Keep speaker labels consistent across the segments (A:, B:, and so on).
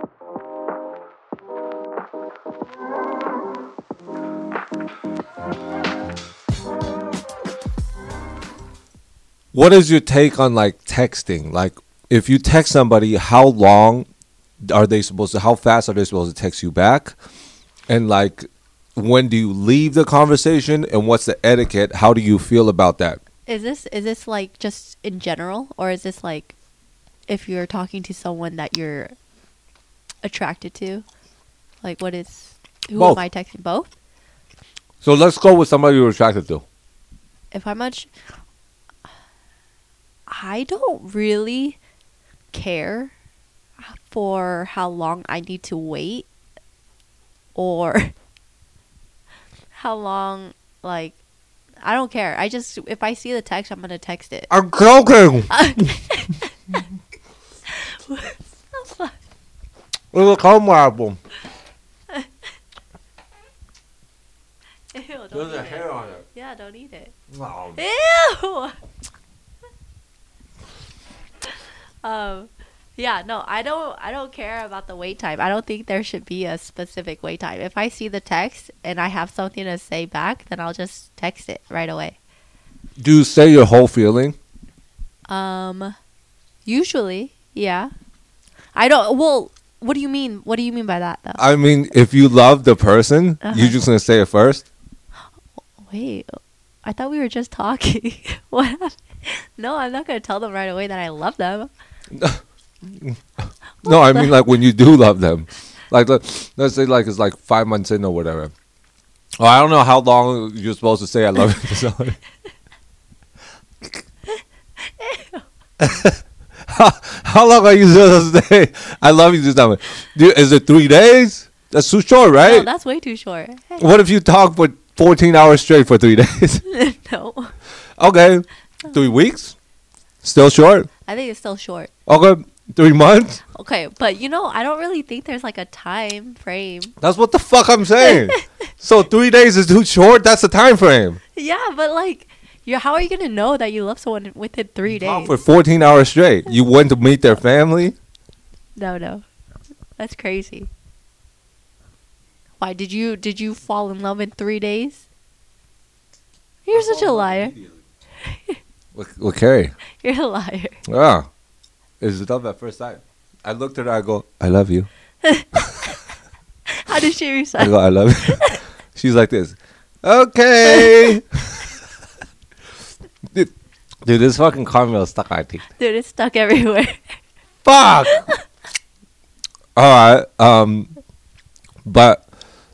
A: What is your take on like texting? Like, if you text somebody, how long are they supposed to? How fast are they supposed to text you back? And like, when do you leave the conversation? And what's the etiquette? How do you feel about that?
B: Is this like just in general, or is this like if you're talking to someone that you're attracted to? Like, who
A: Both.
B: am I texting? Both?
A: So let's go with somebody you're attracted to.
B: If I'm much, I don't really care for how long I need to wait, or how long, like, I don't care. I just, if I see the text, I'm gonna text it.
A: I'm joking. It was a cold album.
B: Ew, don't
A: There's
B: eat
A: a
B: it.
A: hair on it.
B: Yeah, don't eat it.
A: No.
B: Ew. Yeah, no, I don't care about the wait time. I don't think there should be a specific wait time. If I see the text and I have something to say back, then I'll just text it right away.
A: Do you say your whole feeling?
B: Usually, yeah. I don't. Well, what do you mean? What do you mean by that, though?
A: I mean, if you love the person, you're just gonna say it first.
B: Wait, I thought we were just talking. What happened? No, I'm not gonna tell them right away that I love them.
A: No, I mean like when you do love them. Like let's say like it's like 5 months in or whatever. Or I don't know how long you're supposed to say I love you to somebody. How long are you supposed to say I love you to somebody? Is it 3 days? That's too short, right?
B: No, that's way too short.
A: What if you talk for 14 hours straight for 3 days?
B: No,
A: Okay. 3 weeks? Still short?
B: I think it's still short.
A: Okay. 3 months?
B: Okay, but I don't really think there's like a time frame.
A: That's what the fuck I'm saying. So 3 days is too short? That's the time frame.
B: Yeah, but like, how are you gonna know that you love someone within 3 days?
A: For 14 hours straight. You went to meet their family?
B: No, that's crazy. Why did you fall in love in 3 days? You're such a liar.
A: With Carrie.
B: You're a liar.
A: Oh. Is it love at first sight? I looked at her, I go, I love you.
B: How did she
A: I
B: respond?
A: go, I love you. She's like this. Okay. Dude, this fucking caramel is stuck on my teeth.
B: Dude, it's stuck everywhere.
A: Fuck. All right. But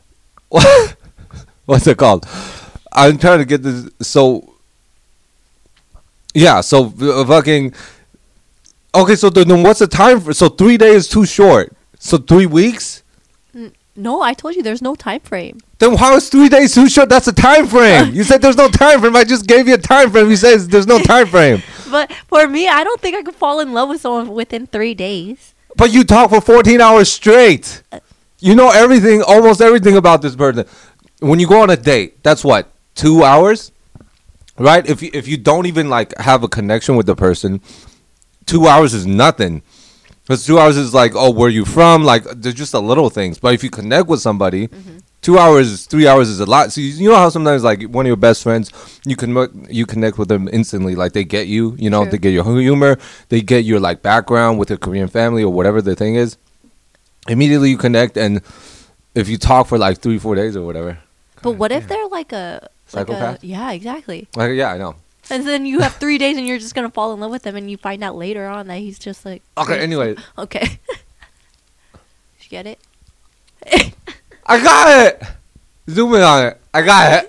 A: what's it called? I'm trying to get this. So yeah. So fucking. Okay. So then what's the time for? So 3 days is too short. So 3 weeks.
B: No, I told you there's no time frame.
A: Then how is 3 days too short? That's a time frame. You said there's no time frame. I just gave you a time frame. You said there's no time frame.
B: But for me, I don't think I could fall in love with someone within 3 days.
A: But you talk for 14 hours straight. You know everything, almost everything about this person. When you go on a date, that's what, 2 hours, right? If you don't even like have a connection with the person, 2 hours is nothing. Because 2 hours is like, oh, where you from? Like, there's just a little things. But if you connect with somebody, 2 hours, 3 hours is a lot. So you know how sometimes like one of your best friends, you connect with them instantly. Like they get you,
B: True.
A: they get your humor, they get your like background with your Korean family or whatever the thing is. Immediately you connect, and if you talk for like 3-4 days or whatever.
B: But what if they're like a
A: Psychopath?
B: yeah, exactly.
A: Like, yeah, I know.
B: And then you have 3 days and you're just gonna fall in love with him, and you find out later on that he's just like.
A: Okay, anyway.
B: Okay. Did you get it?
A: I got it. Zoom in on it. I got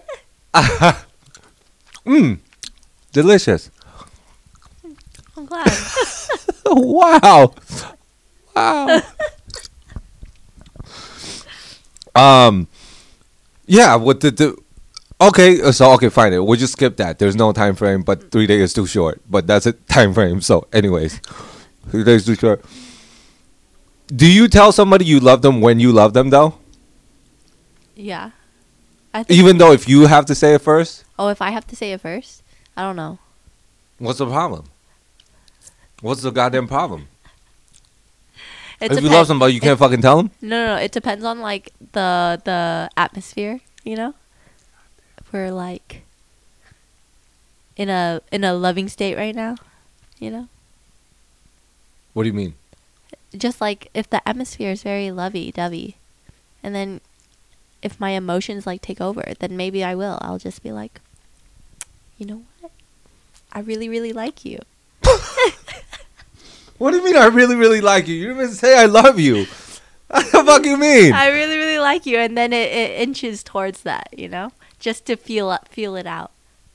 A: it. Delicious.
B: I'm glad.
A: Wow. Yeah. What the? Okay. So okay, fine. We'll just skip that. There's no time frame, but 3 days is too short. But that's a time frame. So, anyways, 3 days too short. Do you tell somebody you love them when you love them though?
B: Yeah. I think.
A: Even though if you have to say it first?
B: Oh, if I have to say it first, I don't know.
A: What's the problem? What's the goddamn problem? If you love somebody, you can't fucking tell them.
B: No. It depends on like the atmosphere. You know, if we're like in a loving state right now. You know.
A: What do you mean?
B: Just like if the atmosphere is very lovey-dovey, and then if my emotions like take over, then maybe I will. I'll just be like, you know what? I really, really like you.
A: What do you mean I really, really like you? You didn't even say I love you. What the fuck you mean?
B: I really, really like you, and then it inches towards that, you know, just to feel it out.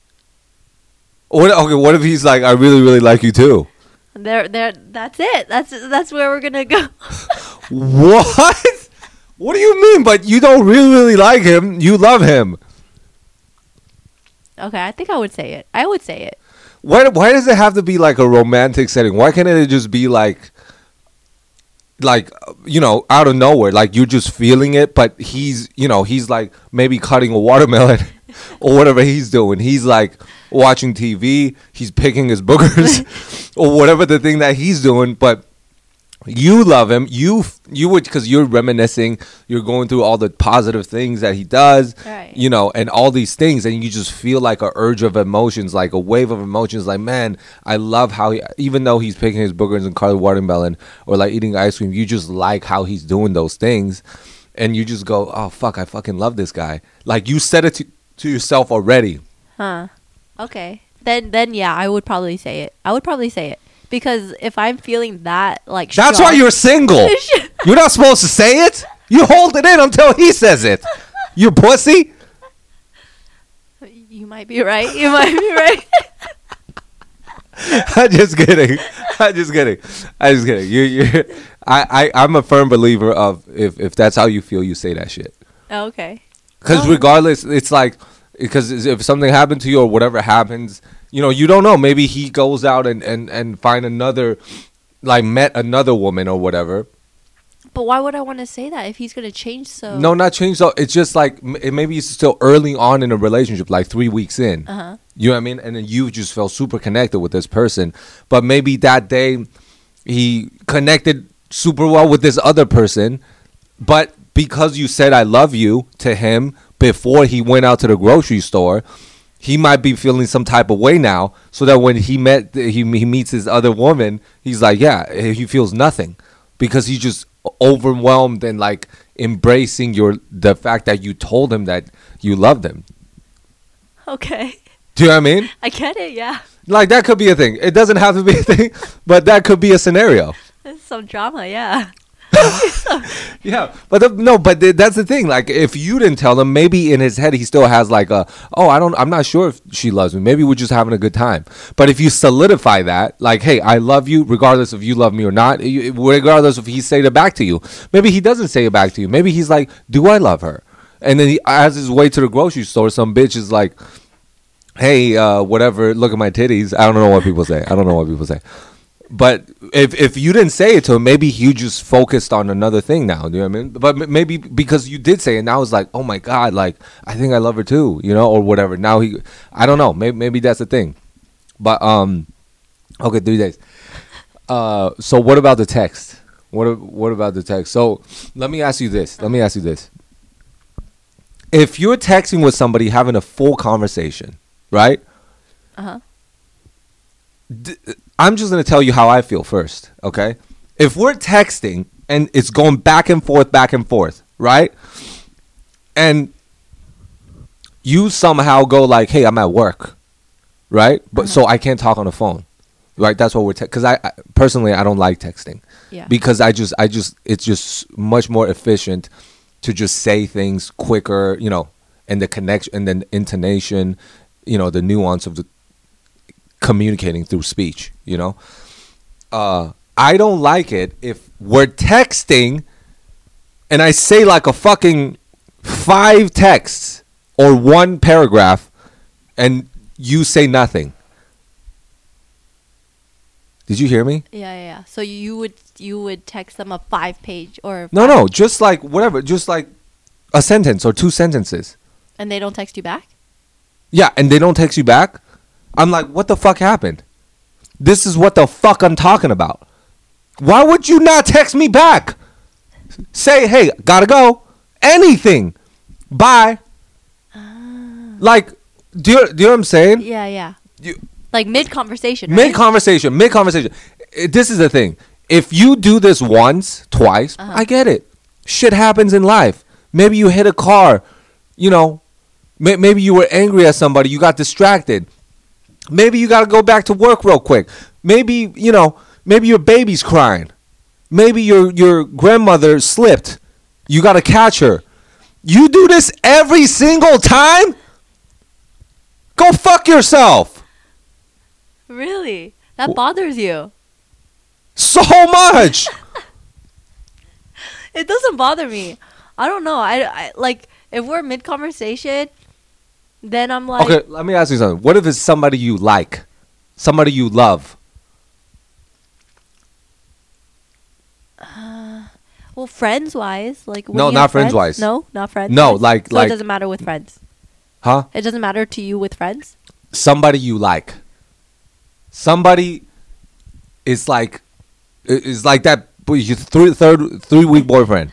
A: What if he's like, I really, really like you too?
B: There. That's it. That's where we're gonna go.
A: What? What do you mean? But you don't really, really like him. You love him.
B: Okay, I think I would say it. I would say it.
A: Why does it have to be like a romantic setting? Why can't it just be like out of nowhere? Like you're just feeling it, but he's like maybe cutting a watermelon or whatever he's doing. He's like watching TV. He's picking his boogers or whatever the thing that he's doing, but you love him. You would, because you're reminiscing. You're going through all the positive things that he does,
B: right.
A: And all these things, and you just feel like a urge of emotions, like a wave of emotions. Like, man, I love how even though he's picking his boogers and cutting watermelon or like eating ice cream, you just like how he's doing those things, and you just go, oh fuck, I fucking love this guy. Like you said it to yourself already.
B: Huh. Okay. Then yeah, I would probably say it. Because if I'm feeling that, like...
A: That's why you're single. You're not supposed to say it. You hold it in until he says it. You pussy.
B: You might be right.
A: I'm just kidding. I'm a firm believer of if that's how you feel, you say that shit.
B: Okay.
A: Because regardless, it's like... Because if something happened to you or whatever happens... you don't know. Maybe he goes out and find another, like met another woman or whatever.
B: But why would I want to say that if he's going to change so?
A: No, not change so. It's just like maybe it's still early on in a relationship, like 3 weeks in.
B: Uh-huh.
A: You know what I mean? And then you just felt super connected with this person. But maybe that day he connected super well with this other person. But because you said I love you to him before he went out to the grocery store, he might be feeling some type of way now, so that when he meets his other woman, he's like, yeah, he feels nothing because he's just overwhelmed and like embracing the fact that you told him that you loved him.
B: Okay.
A: Do you know what I mean?
B: I get it, yeah.
A: Like that could be a thing. It doesn't have to be a thing, but that could be a scenario.
B: There's some drama, yeah.
A: Yeah, but that's the thing. Like, if you didn't tell him, maybe in his head he still has like I'm not sure if she loves me. Maybe we're just having a good time. But if you solidify that, like, hey, I love you, regardless if you love me or not, regardless if he say it back to you. Maybe he doesn't say it back to you. Maybe he's like, do I love her? And then he, as his way to the grocery store, some bitch is like, hey, whatever, look at my titties. I don't know what people say. But if you didn't say it to him, maybe you just focused on another thing now. Do you know what I mean? But maybe because you did say it, now it's like, oh my God, like, I think I love her too, or whatever. Now I don't know. Maybe that's the thing. But, okay, 3 days. So what about the text? What about the text? So let me ask you this. If you're texting with somebody, having a full conversation, right?
B: Uh-huh.
A: I'm just going to tell you how I feel first, okay? If we're texting and it's going back and forth, right? And you somehow go like, hey, I'm at work, right? But so I can't talk on the phone, right? That's what we're because I personally, I don't like texting.
B: Yeah.
A: Because I just it's just much more efficient to just say things quicker, and the connection and then intonation, the nuance of the communicating through speech, I don't like it if we're texting and I say like a fucking 5 texts or 1 paragraph and you say nothing. Did you hear me?
B: Yeah. So you would text them a 5-page or
A: No, just like whatever, just like a sentence or 2 sentences.
B: And they don't text you back?
A: Yeah, and they don't text you back? I'm like, what the fuck happened? This is what the fuck I'm talking about. Why would you not text me back? Say, hey, gotta go. Anything. Bye. Like, do you know what I'm saying?
B: Yeah.
A: You,
B: Like mid conversation. Right?
A: mid conversation. This is the thing. If you do this once, twice, I get it. Shit happens in life. Maybe you hit a car. You know, maybe you were angry at somebody. You got distracted. Maybe you got to go back to work real quick. Maybe, you know, maybe your baby's crying. Maybe your grandmother slipped. You got to catch her. You do this every single time? Go fuck yourself.
B: Really? That bothers you?
A: So much.
B: It doesn't bother me. I don't know. I like if we're mid conversation, then I'm like,
A: Okay, let me ask you something. What if it's somebody you like? Somebody you love?
B: well, friends wise, like when
A: No,
B: you
A: not
B: have
A: friends wise.
B: No, not friends.
A: No,
B: wise?
A: like-
B: so
A: like-
B: it doesn't matter with friends.
A: Huh?
B: It doesn't matter to you with friends.
A: Somebody you like. Somebody is like that your 3-week boyfriend.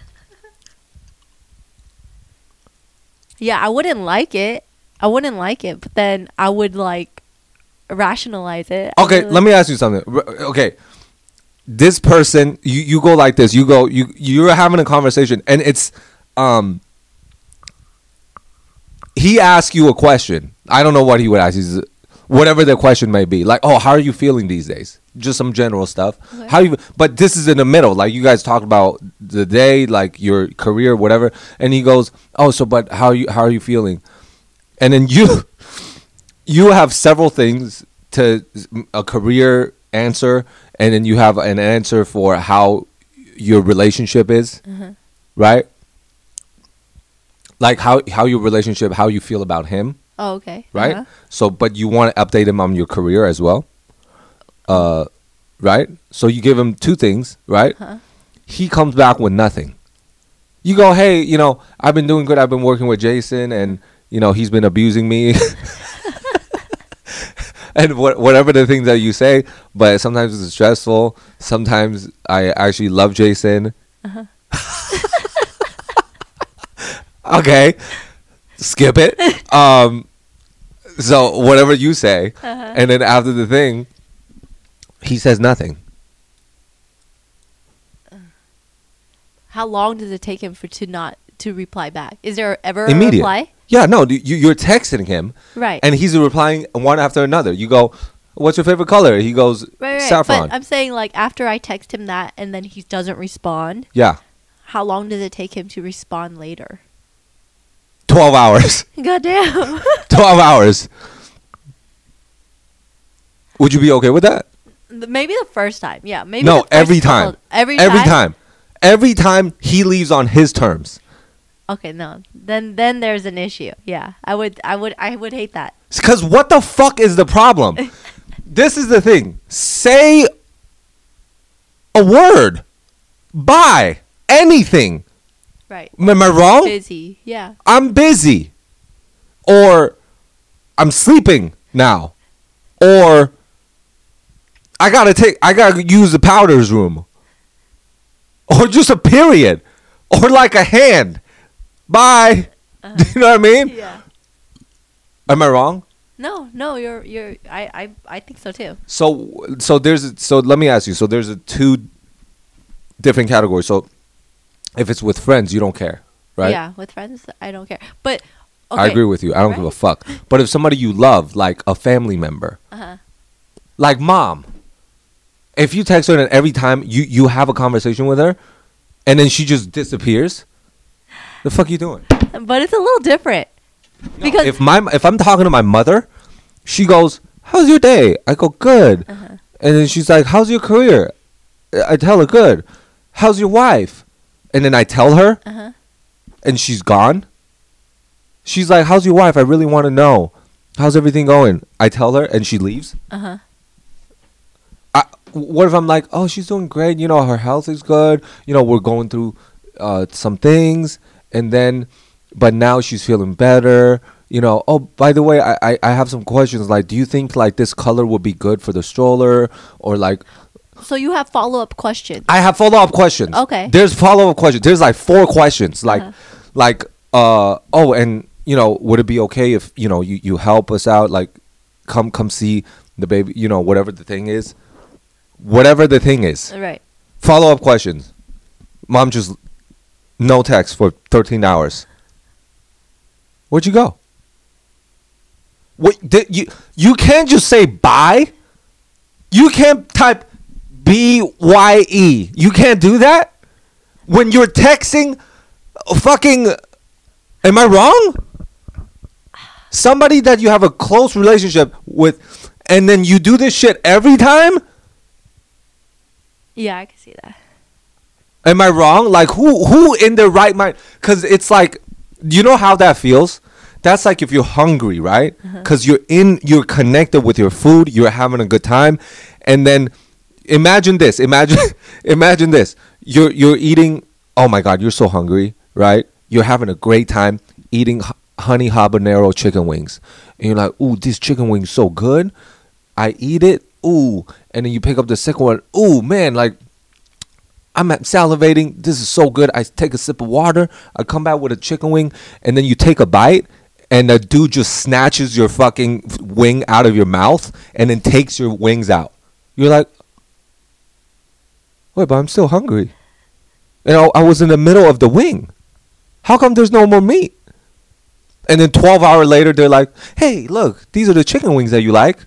B: Yeah, I wouldn't like it. But then I would like rationalize it.
A: Okay, let me ask you something. Okay, this person, you go like this. You're having a conversation, and it's he asks you a question. I don't know what he would ask. Whatever the question may be, like, oh, how are you feeling these days? Just some general stuff.
B: Okay.
A: How you? But this is in the middle. Like you guys talk about the day, like your career, whatever. And he goes, oh, so but how are you feeling? And then you have several things to a career answer, and then you have an answer for how your relationship is, right? Like how your relationship, how you feel about him.
B: Oh, okay.
A: Right?
B: Uh-huh.
A: So, but you want to update him on your career as well. Right? So you give him two things, right? He comes back with nothing. You go, hey, you know, I've been doing good. I've been working with Jason, and, you know, he's been abusing me. And whatever the things that you say, but sometimes it's stressful. Sometimes I actually love Jason. Okay. Skip it. So whatever you say, and then after the thing, he says nothing.
B: How long does it take him to reply back? Is there ever a
A: Immediate.
B: reply?
A: Yeah, no, you're texting him,
B: Right.
A: and he's replying one after another. You go, "What's your favorite color?" He goes,
B: right.
A: "Saffron."
B: But I'm saying like after I text him that and then he doesn't respond,
A: Yeah,
B: how long does it take him to respond later?
A: 12 hours.
B: Goddamn.
A: 12 hours. Would you be okay with that?
B: Maybe the first time. Yeah. Maybe
A: No,
B: the first
A: every
B: couple-
A: time.
B: Every
A: time. Every time he leaves on his terms.
B: Okay, no. Then there's an issue. Yeah. I would hate that.
A: Because what the fuck is the problem? This is the thing. Say a word. Bye. Anything.
B: Right.
A: Am I wrong?
B: Busy. Yeah.
A: I'm busy. Or I'm sleeping now. Or I gotta use the powders room. Or just a period. Or like a hand. Bye. Do you know what I mean?
B: Yeah.
A: Am I wrong?
B: No, you're I think so too.
A: So let me ask you. So there's two different categories. So if it's with friends, you don't care, right?
B: Yeah, with friends, I don't care. But okay.
A: I agree with you. I don't give a
B: Right.
A: fuck. But if somebody you love, like a family member, like mom, if you text her and every time you have a conversation with her, and then she just disappears, the fuck you doing?
B: But it's a little different. Because
A: If I'm talking to my mother, she goes, "How's your day?" I go, "Good," and then she's like, "How's your career?" I tell her, "Good." "How's your wife?" And then I tell her, and she's gone. She's like, "How's your wife? I really want to know. How's everything going?" I tell her, and she leaves. What if I'm like, "Oh, she's doing great. You know, her health is good. You know, we're going through some things, and then, but now she's feeling better. You know, oh, by the way, I have some questions. Like, do you think like this color would be good for the stroller, or like,
B: So you have follow-up questions.
A: I have follow-up questions.
B: Okay.
A: There's follow-up questions. There's like 4 questions. Oh, and you know, would it be okay if, you know, you help us out, like come see the baby, you know, whatever the thing is. Whatever the thing is.
B: Right.
A: Follow-up questions. Mom just no text for 13 hours. Where'd you go? What you can't just say bye. You can't type BYE. You can't do that when you're texting. Fucking, am I wrong? Somebody that you have a close relationship with, and then you do this shit every time.
B: Yeah, I can see that.
A: Am I wrong? Like who in their right mind? Because it's like, you know how that feels. That's like if you're hungry, right? Because you're connected with your food, you're having a good time, and then imagine this. Imagine this. You're eating. Oh my God, you're so hungry, right? You're having a great time eating honey habanero chicken wings, and you're like, "Ooh, this chicken wing's so good." I eat it, ooh, and then you pick up the second one. Ooh, man, like I'm salivating. This is so good. I take a sip of water. I come back with a chicken wing, and then you take a bite. And the dude just snatches your fucking wing out of your mouth and then takes your wings out. You're like, wait, but I'm still hungry. You know, I was in the middle of the wing. How come there's no more meat? And then 12 hours later, they're like, hey, look, these are the chicken wings that you like.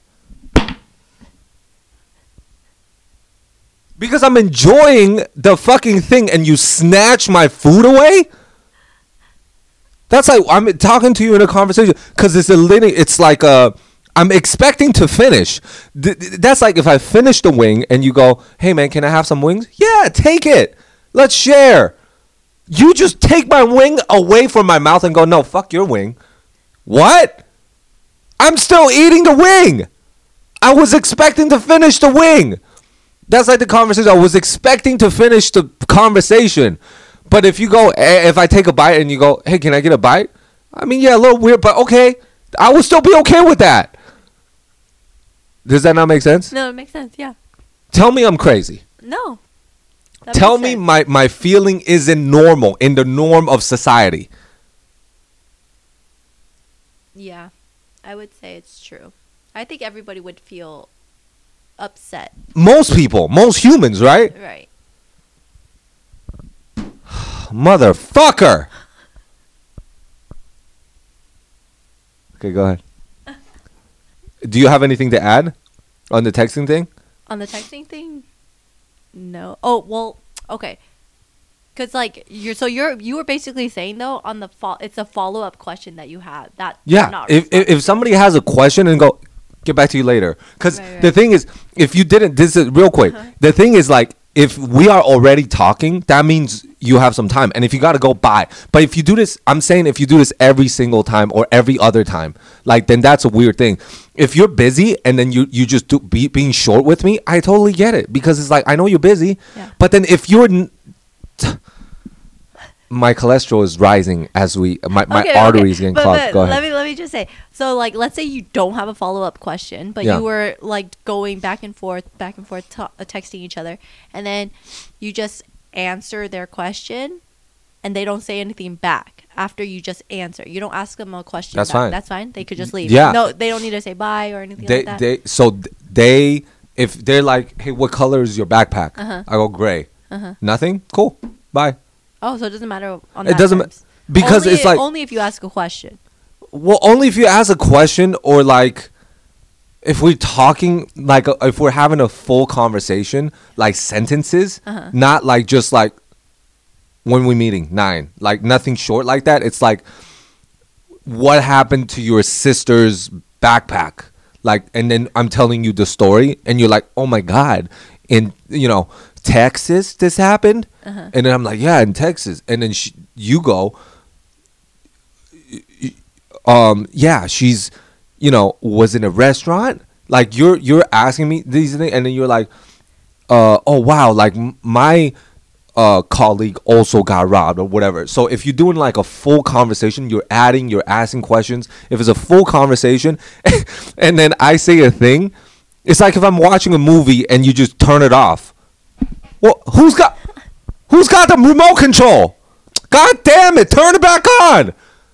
A: Because I'm enjoying the fucking thing and you snatch my food away? That's like I'm talking to you in a conversation because it's like I'm expecting to finish. That's like if I finish the wing and you go, hey man, can I have some wings? Yeah, take it. Let's share. You just take my wing away from my mouth and go, no, fuck your wing. What? I'm still eating the wing. I was expecting to finish the wing. That's like the conversation. I was expecting to finish the conversation. But if you go, if I take a bite and you go, hey, can I get a bite? I mean, yeah, a little weird, but okay. I would still be okay with that. Does that not make sense?
B: No, it makes sense, yeah.
A: Tell me I'm crazy.
B: No.
A: Tell me my feeling isn't normal, in the norm of society.
B: Yeah, I would say it's true. I think everybody would feel upset.
A: Most people, most humans, right?
B: Right.
A: Motherfucker. Okay, go ahead. Do you have anything to add on the texting thing?
B: On the texting thing? No. Oh, well, okay. Cuz like you were basically saying though on the it's a follow-up question that you have that
A: yeah. If somebody has a question and go get back to you later, cuz the thing is if you didn't, this is real quick. The thing is like if we are already talking, that means you have some time. And if you got to go by. But if you do this, I'm saying if you do this every single time or every other time, like then that's a weird thing. If you're busy and then you just being short with me, I totally get it. Because it's like, I know you're busy. Yeah. But then if you're... my cholesterol is rising as my arteries getting clogged. Go ahead.
B: Let me just say. So like, let's say you don't have a follow-up question, but you were like going back and forth, texting each other, and then you just answer their question, and they don't say anything back after you just answer. You don't ask them a question.
A: That's fine.
B: That's fine. They could just leave.
A: Yeah.
B: No, they don't need to say bye or anything like
A: that. If they're like, hey, what color is your backpack? I go gray. Nothing. Cool. Bye.
B: Oh, so it doesn't matter on that.
A: It doesn't matter because it's like
B: only if you ask a question.
A: Well, only if you ask a question or like if we're talking like if we're having a full conversation, like sentences, not like just like when we're meeting 9, like nothing short like that. It's like what happened to your sister's backpack, like, and then I'm telling you the story, and you're like, oh my God, in Texas this happened. And then I'm like, yeah, in Texas. And then you go, yeah, she's, was in a restaurant. Like you're asking me these things, and then you're like, oh wow, like my colleague also got robbed or whatever. So if you're doing like a full conversation, you're asking questions. If it's a full conversation, and then I say a thing, It's like if I'm watching a movie and you just turn it off. Well, who's got the remote control? God damn it, turn it back on.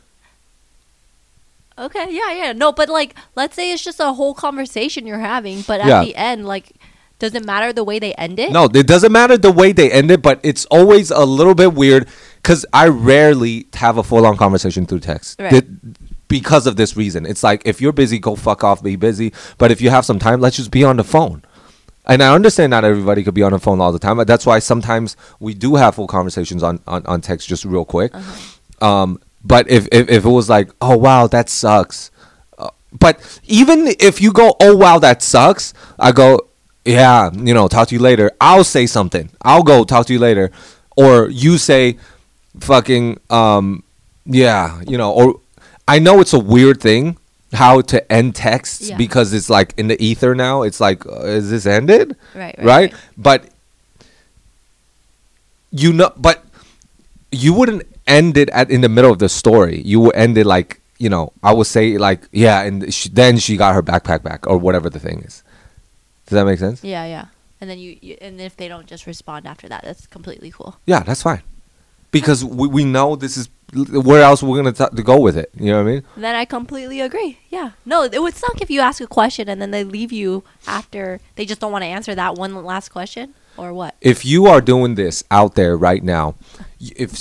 B: Okay, yeah. No, but like, let's say it's just a whole conversation you're having, but at
A: Yeah.
B: the end, like, does it matter the way they end it?
A: No, it doesn't matter the way they end it, but it's always a little bit weird because I rarely have a full-on conversation through text.
B: Right.
A: Because of this reason. It's like, if you're busy, go fuck off, be busy. But if you have some time, let's just be on the phone. And I understand not everybody could be on the phone all the time. But that's why sometimes we do have full conversations on text just real quick. But if it was like, oh, wow, that sucks. But even if you go, oh, wow, that sucks, I go, yeah, talk to you later. I'll say something. I'll go talk to you later. Or you say fucking, yeah, or I know it's a weird thing how to end texts because it's like in the ether now. It's like, is this ended? Right? But but you wouldn't end it in the middle of the story. You would end it like, I would say like, yeah, and then she got her backpack back or whatever the thing is. Does that make sense?
B: Yeah. And then and if they don't just respond after that, that's completely cool.
A: Yeah, that's fine. Because we know this is where else we're going to go with it. You know what I mean?
B: Then I completely agree. Yeah. No, it would suck if you ask a question and then they leave you after they just don't want to answer that one last question or what?
A: If you are doing this out there right now, if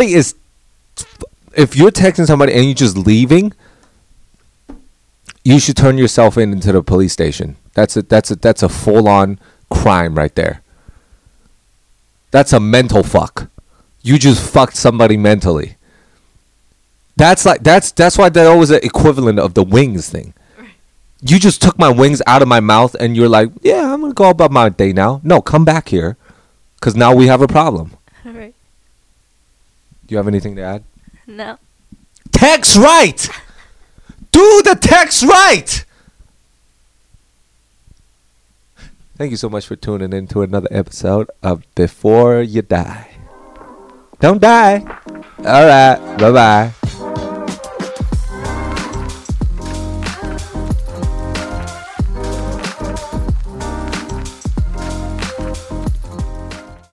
A: you're texting somebody and you're just leaving, you should turn yourself into the police station. That's a full-on crime right there. That's a mental fuck. You just fucked somebody mentally. That's why that was the equivalent of the wings thing. Right. You just took my wings out of my mouth and you're like, yeah, I'm gonna go about my day now. No, come back here, because now we have a problem.
B: All right.
A: Do you have anything to add?
B: No.
A: Text right. Do the text right. Thank you so much for tuning in to another episode of Before You Die. Don't die. All right. Bye-bye.